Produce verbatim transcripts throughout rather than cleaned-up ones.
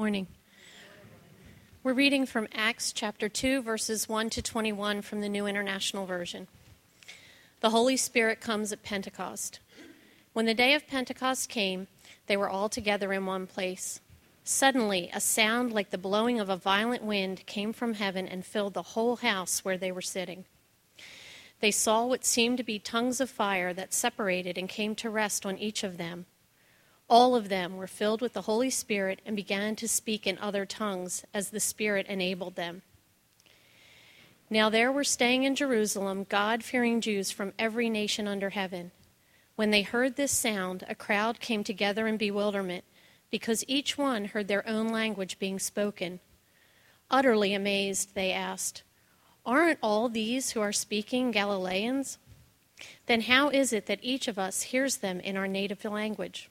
Morning. We're reading from Acts chapter two, verses one to twenty-one from the New International Version. The Holy Spirit comes at Pentecost. When the day of Pentecost came, they were all together in one place. Suddenly, a sound like the blowing of a violent wind came from heaven and filled the whole house where they were sitting. They saw what seemed to be tongues of fire that separated and came to rest on each of them. All of them were filled with the Holy Spirit and began to speak in other tongues as the Spirit enabled them. Now there were staying in Jerusalem God-fearing Jews from every nation under heaven. When they heard this sound, a crowd came together in bewilderment, because each one heard their own language being spoken. Utterly amazed, they asked, "Aren't all these who are speaking Galileans? Then how is it that each of us hears them in our native language?"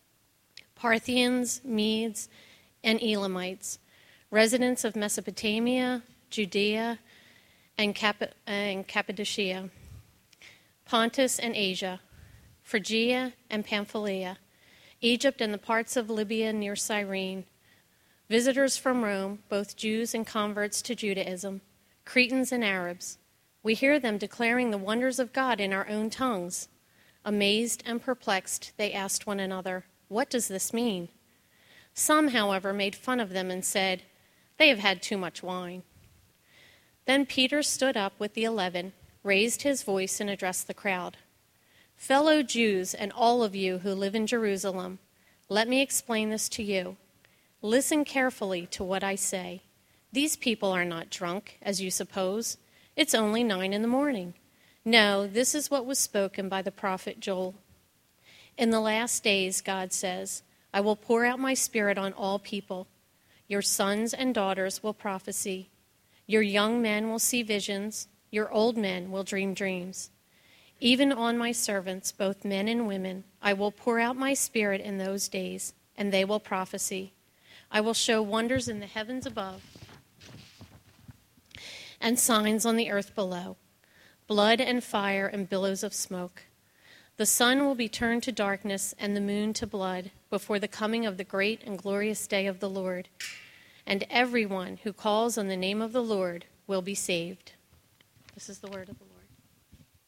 Parthians, Medes, and Elamites, residents of Mesopotamia, Judea, and, Cap- and Cappadocia, Pontus and Asia, Phrygia and Pamphylia, Egypt and the parts of Libya near Cyrene, visitors from Rome, both Jews and converts to Judaism, Cretans and Arabs. We hear them declaring the wonders of God in our own tongues. Amazed and perplexed, they asked one another, "What does this mean?" Some, however, made fun of them and said, "They have had too much wine." Then Peter stood up with the eleven, raised his voice, and addressed the crowd. "Fellow Jews and all of you who live in Jerusalem, let me explain this to you. Listen carefully to what I say. These people are not drunk, as you suppose. It's only nine in the morning. No, this is what was spoken by the prophet Joel. In the last days, God says, I will pour out my Spirit on all people. Your sons and daughters will prophesy. Your young men will see visions. Your old men will dream dreams. Even on my servants, both men and women, I will pour out my Spirit in those days, and they will prophesy. I will show wonders in the heavens above and signs on the earth below, blood and fire and billows of smoke. The sun will be turned to darkness and the moon to blood before the coming of the great and glorious day of the Lord. And everyone who calls on the name of the Lord will be saved." This is the word of the Lord.